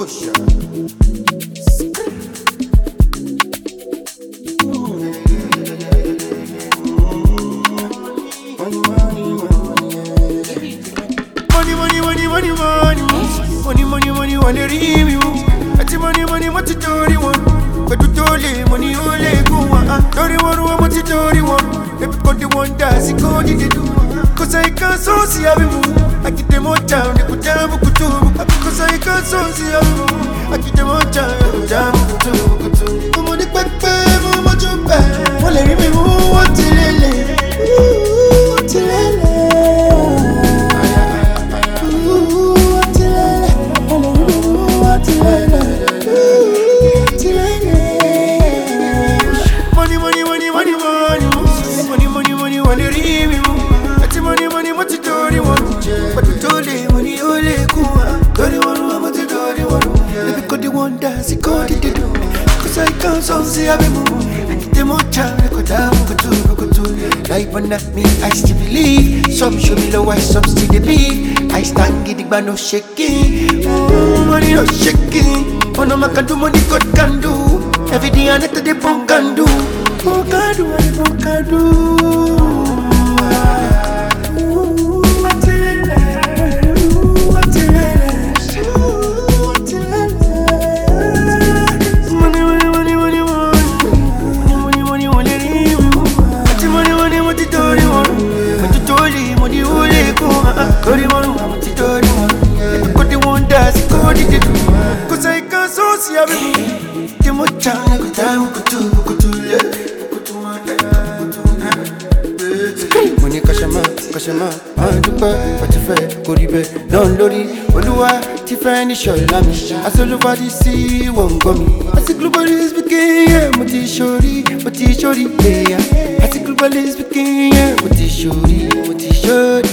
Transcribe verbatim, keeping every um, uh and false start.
Money, money, money, money, money, money, money, money, wanna read you. Ati money, money, what you do, you want? But you told me, money, only go on. Don't you want what you do, you want? If you got the one that's it, go did it do. Cause I can't so see how we move. I keep them on down, they put down, put two. Cause I can't so see how we move. I keep them on down, they put down, put two, put two. Come on, the back, back, come on, jump back. Well, let me move, what till it, ooh, till it. Money, money, money, money, money, money, money, money, wanna read me. Ati money, money, what you do, you want? But you told me, money, only go on. Don't you want what you do, you want? Let me got the one dance, it got it do. Cause I can't so see how we move. I get them on time, I go down, go to, go to. Life on that me, I still believe. Some show me low, I some still the beat. I stand getting but no shaking. Oh, money no shaking. Oh no, I can do money, God can do. Everything I need to the phone can do. Oh, can do, what the phone can do. Cause I can't so see how we move. Give me time, go down, go to, go to, go to money kashama, kashama, I do bad, but you fair, go to bed, don't lorry, but do I, Tiffany, show lami. I saw nobody see one gummy. I see globally speaking, yeah, but it's shorty, but it's shorty, yeah. I see globally speaking, yeah, but it's shorty, but it's shorty.